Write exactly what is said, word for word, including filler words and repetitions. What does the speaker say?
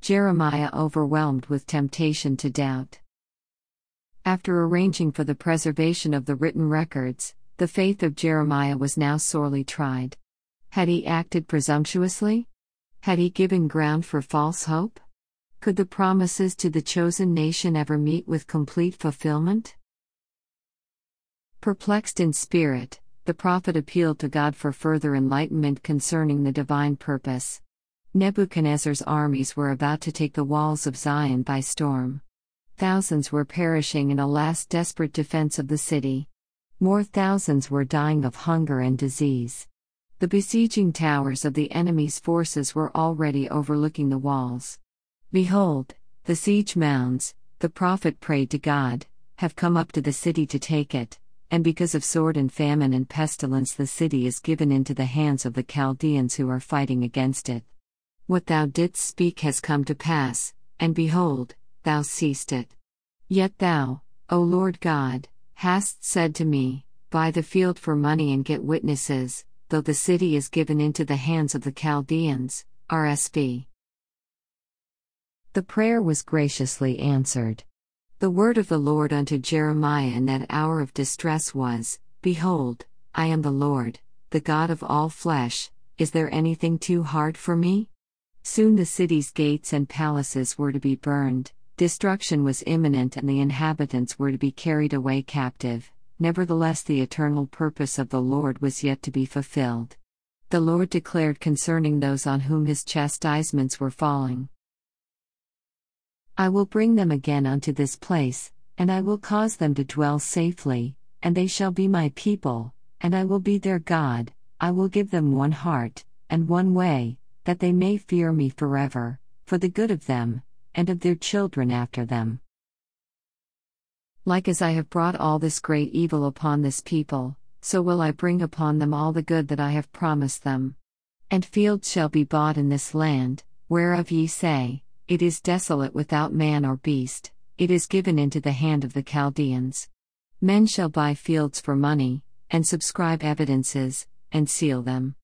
Jeremiah overwhelmed with temptation to doubt. After arranging for the preservation of the written records, the faith of Jeremiah was now sorely tried. Had he acted presumptuously? Had he given ground for false hope? Could the promises to the chosen nation ever meet with complete fulfillment? Perplexed in spirit, the prophet appealed to God for further enlightenment concerning the divine purpose. Nebuchadnezzar's armies were about to take the walls of Zion by storm. Thousands were perishing in a last desperate defense of the city. More thousands were dying of hunger and disease. The besieging towers of the enemy's forces were already overlooking the walls. Behold, the siege mounds, the prophet prayed to God, have come up to the city to take it, and because of sword and famine and pestilence the city is given into the hands of the Chaldeans who are fighting against it. What thou didst speak has come to pass, and behold, thou seest it. Yet thou, O Lord God, hast said to me, buy the field for money and get witnesses, though the city is given into the hands of the Chaldeans. R S V. The prayer was graciously answered. The word of the Lord unto Jeremiah in that hour of distress was, Behold, I am the Lord, the God of all flesh, is there anything too hard for me? Soon the city's gates and palaces were to be burned, destruction was imminent and the inhabitants were to be carried away captive. Nevertheless the eternal purpose of the Lord was yet to be fulfilled. The Lord declared concerning those on whom his chastisements were falling, I will bring them again unto this place, and I will cause them to dwell safely, and they shall be my people, and I will be their God. I will give them one heart, and one way, that they may fear me forever, for the good of them, and of their children after them. Like as I have brought all this great evil upon this people, so will I bring upon them all the good that I have promised them. And fields shall be bought in this land, whereof ye say, It is desolate without man or beast, it is given into the hand of the Chaldeans. Men shall buy fields for money, and subscribe evidences, and seal them.